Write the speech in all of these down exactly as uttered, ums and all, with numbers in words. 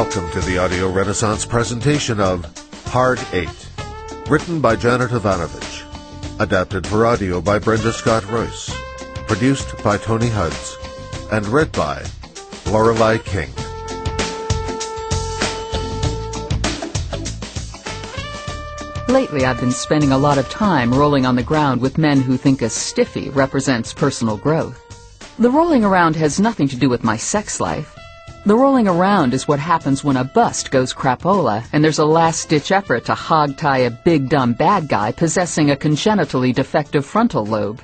Welcome to the Audio Renaissance presentation of Hard Eight, written by Janet Ivanovich, adapted for audio by Brenda Scott Royce, produced by Tony Huds, and read by Lorelei King. Lately, I've been spending a lot of time rolling on the ground with men who think a stiffy represents personal growth. The rolling around has nothing to do with my sex life. The rolling around is what happens when a bust goes crapola and there's a last-ditch effort to hog-tie a big dumb bad guy possessing a congenitally defective frontal lobe.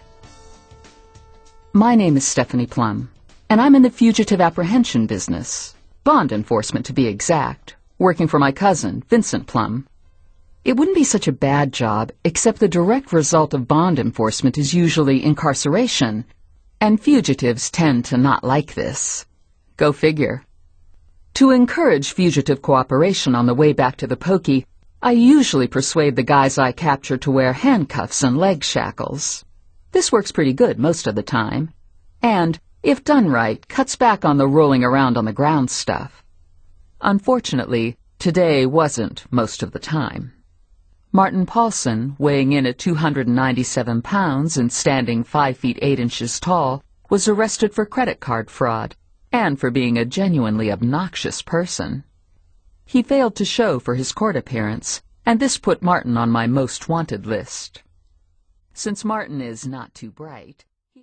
My name is Stephanie Plum, and I'm in the fugitive apprehension business, bond enforcement to be exact, working for my cousin, Vincent Plum. It wouldn't be such a bad job, except the direct result of bond enforcement is usually incarceration, and fugitives tend to not like this. Go figure. To encourage fugitive cooperation on the way back to the pokey, I usually persuade the guys I capture to wear handcuffs and leg shackles. This works pretty good most of the time, and, if done right, cuts back on the rolling around on the ground stuff. Unfortunately, today wasn't most of the time. Martin Paulson, weighing in at two hundred ninety-seven pounds and standing five feet eight inches tall, was arrested for credit card fraud and for being a genuinely obnoxious person. He failed to show for his court appearance, and this put Martin on my most wanted list. Since Martin is not too bright,